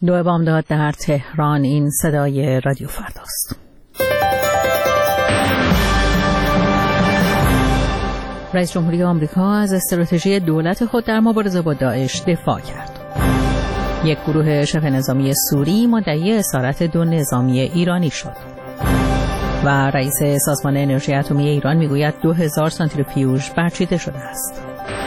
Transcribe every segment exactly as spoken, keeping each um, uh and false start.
دو بامداد در تهران. این صدای رادیو فرداست. رئیس جمهوری آمریکا از استراتژی دولت خود در مبارزه با داعش دفاع کرد. یک گروه شبه نظامی سوری مدعی اسارت دو نظامی ایرانی شد. و رئیس سازمان انرژی اتمی ایران میگوید دو هزار سانتریفیوژ برچیده شده است.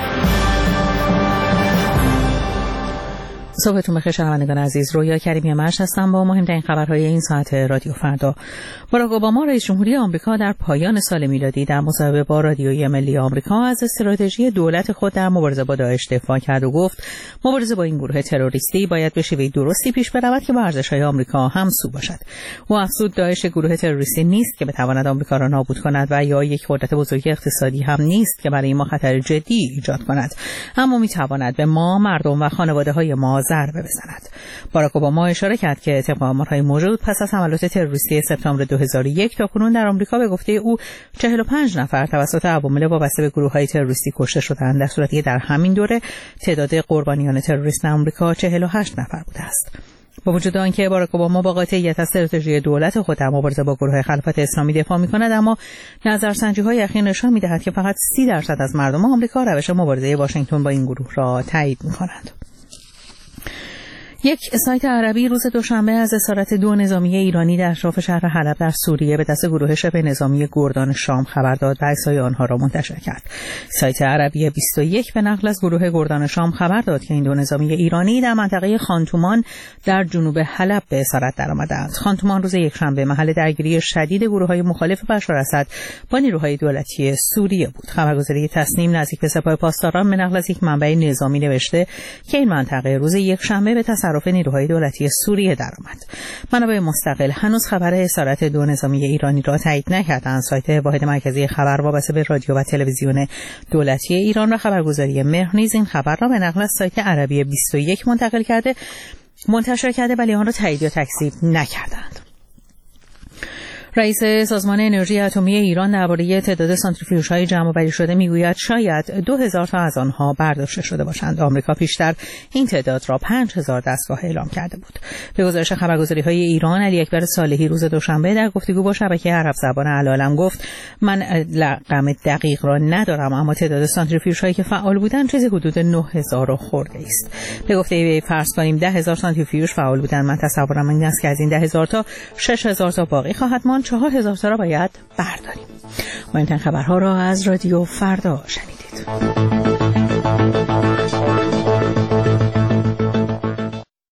صبحتون بخیر شنوندگان عزیز. رویا کریمی مشت هستم با مهمترین خبرهای این ساعت رادیو فردا. باراک اوباما رئیس جمهوری آمریکا در پایان سال میلادی در مصاحبه با رادیویی ملی آمریکا از استراتژی دولت خود در مبارزه با داعش دفاع کرد و گفت مبارزه با این گروه تروریستی باید به شیوه درستی پیش برود که با ارزش‌های آمریکا همسو باشد. او افزود داعش گروه تروریستی نیست که بتواند آمریکا را نابود کند و یا یک قدرت بزرگ اقتصادی هم نیست که برای ما خطر جدی ایجاد کند، اما میتواند به ما، مردم و خانواده‌های ما ضربه بزند. باراک اوباما اشاره کرد که طبق آمارهای موجود پس از حملات تروریستی سپتامبر دو هزار و یک تا کنون در آمریکا به گفته او چهل و پنج نفر توسط عوامل وابسته به گروه‌های تروریستی کشته شدند، در صورتی که در همین دوره تعداد قربانیان تروریسم آمریکا چهل و هشت نفر بوده است. با وجود آنکه باراک اوباما با قاطعیت از استراتژی دولت خود در مبارزه با گروه خلافت اسلامی دفاع می‌کند، اما نظرسنجی‌های اخیر نشان می‌دهد که فقط سی درصد از مردم آمریکا روش مبارزه واشنگتن با این گروه را تایید می‌کنند. یک سایت عربی روز دوشنبه از اسارت دو نظامی ایرانی در اطراف شهر حلب در سوریه به دست گروه شبه نظامی گردان شام خبر داد و عکس‌های آنها را منتشر کرد. سایت عربی بیست و یک به نقل از گروه گردان شام خبر داد که این دو نظامی ایرانی در منطقه خانتومان در جنوب حلب به اسارت درآمدند. خانتومان روز یکشنبه محل درگیری شدید گروه‌های مخالف بشار اسد با نیروهای دولتی سوریه بود. خبرگزاری تسنیم نزدیک به سپاه پاسداران به نقل از یک منبع نظامی نوشته که این منطقه روز یکشنبه به تصرف نیروهای دولتی سوریه درآمد. منابع مستقل هنوز خبر اسارت دو نظامی ایرانی را تایید نکردند. سایت واحد مرکزی خبر وابسته به رادیو و تلویزیون دولتی ایران و خبرگزاری مهر نیز این خبر را به نقل از سایت عربی بیست و یک منتقل کرده منتشر کرده ولی آن را تایید یا تکذیب نکردند. رئیس سازمان انرژی اتمی ایران درباره تعداد سانتریفیوژهای جمع‌آوری شده میگوید شاید دو هزار تا از آنها برداشته شده باشند. آمریکا پیشتر این تعداد را پنج هزار دستگاه اعلام کرده بود. به گزارش خبرگزاری‌های ایران، علی اکبر صالحی روز دوشنبه در گفتگو با شبکه عرب زبان العالم گفت من رقم دقیق را ندارم، اما تعداد سانتریفیوژهایی که فعال بودند چیزی حدود نه هزار و خورده است. به گفته وی فرض کنیم ده هزار سانتریفیوژ فعال بودند. من تصورم این است که از این ده هزار تا شش هزار تا باقی خواهد ماند. چهار هزار تا را باید برداریم. مهمترین خبرها را از رادیو فردا شنیدید.